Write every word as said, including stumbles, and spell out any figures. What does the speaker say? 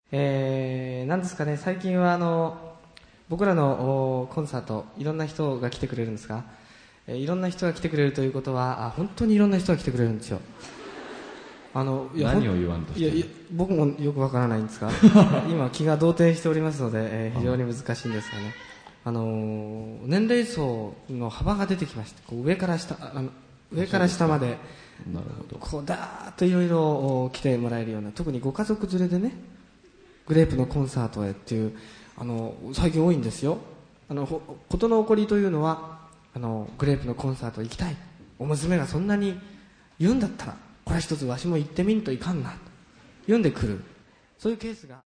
えー、なんですかね、最近はあの僕らのコンサート、いろんな人が来てくれるんですが、えー、いろんな人が来てくれるということは、あ、本当にいろんな人が来てくれるんですよ。あのいや何を言わんとしてる？ いやいや、僕もよくわからないんですが今気が動転しておりますので、えー、非常に難しいんですがね、あのー、年齢層の幅が出てきまして、こう上から下、あの上から下まで、 なるほど。 こうダーッといろいろ来てもらえるような、特にご家族連れでね、グレープのコンサートへっていう、あの最近多いんですよ。あの事の起こりというのは、あのグレープのコンサート行きたい、お娘がそんなに言うんだったらこれは一つわしも行ってみんといかんなと言うんで来る、そういうケースが